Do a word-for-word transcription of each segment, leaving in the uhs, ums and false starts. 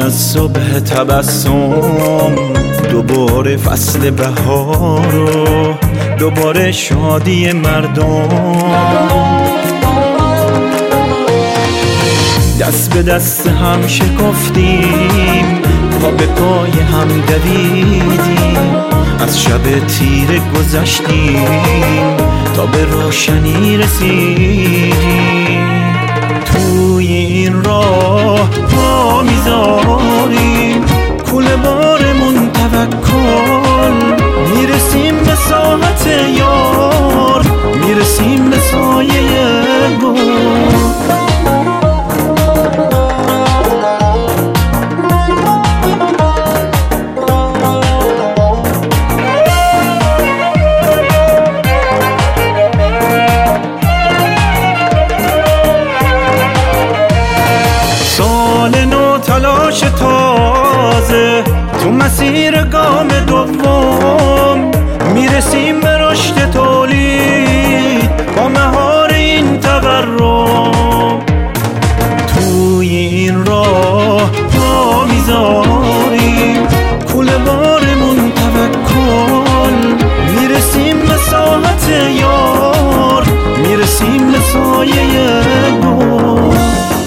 از صبح تبسم، دوباره فصل بهار و دوباره شادی مردم. دست به دست هم شکفتیم، پا به پای هم دویدیم، از شب تیره گذشتیم تا به روشنی رسیدیم. توی این راه پا میذاریم، کوله بارمون توکل، میرسیم به ساحت یار، میرسیم به سایه گل. تلاش تازه تو مسیر گام دوم، میرسیم به رشد تولید با مهار این تورم. توی این راه پا میذاریم، کوله بارمون توکل، میرسیم به ساحت یار، میرسیم به سایه گل.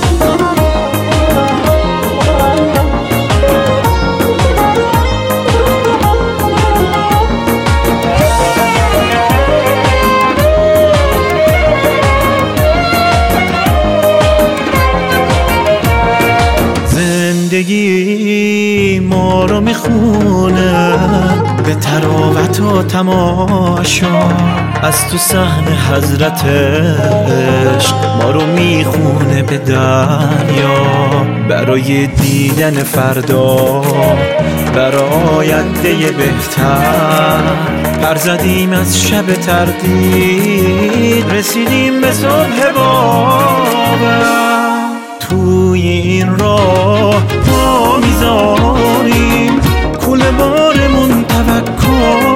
زندگی ما رو میخونه به تراوت و تماشا، از تو صحن حضرت عشق ما رو میخونه به دریا. برای دیدن فردا، برای آینده بهتر، پر زدیم از شب تردید، رسیدیم به صبح باور. توی این راه پا میذاریم، کوله بارمون توکل،